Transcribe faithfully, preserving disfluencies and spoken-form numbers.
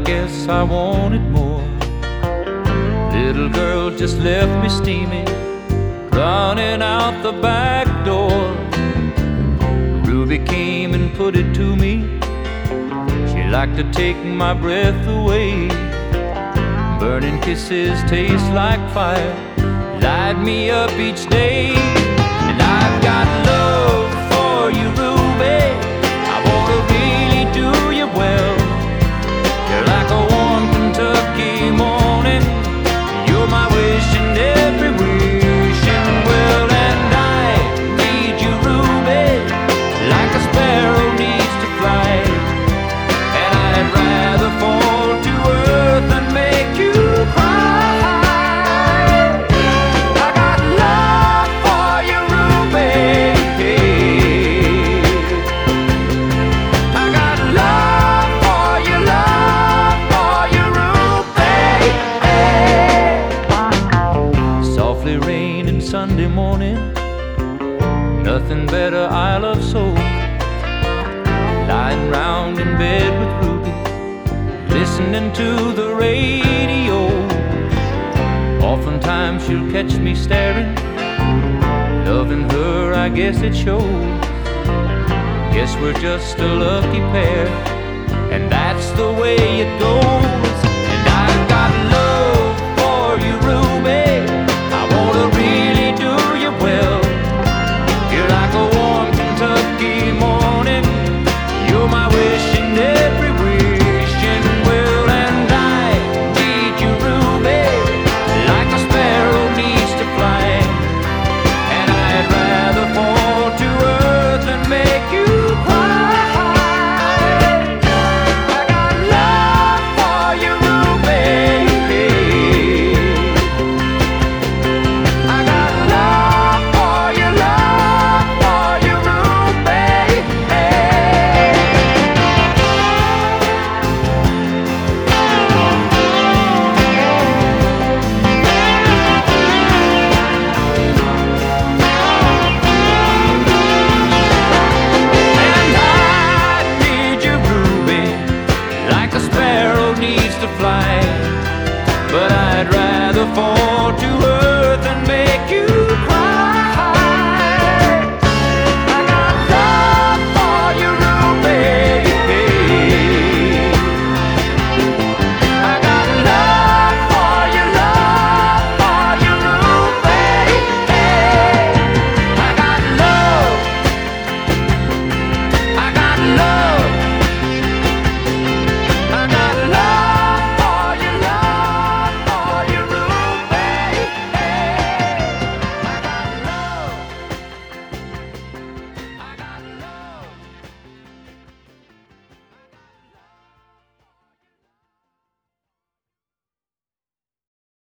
guess I wanted more. Little girl just left me steaming, running out the back door. Ruby came and put it to me. She liked to take my breath away. Burning kisses taste like fire, light me up each day. And I've got love for you, Ruby. I wanna really do you well. You're like a warm Kentucky morning. You're my wish and every wishing well. And I need you, Ruby, like a sparrow needs to fly. And I'd rather fall to earth than make you cry. I got love for you, Ruby. I got love for you, love for you, Ruby. Softly raining Sunday morning, nothing better I love so. Lying round in bed with Ruby, listening to the radio. Oftentimes she'll catch me staring. Loving her, I guess it shows. Guess we're just a lucky pair, and that's the way it goes.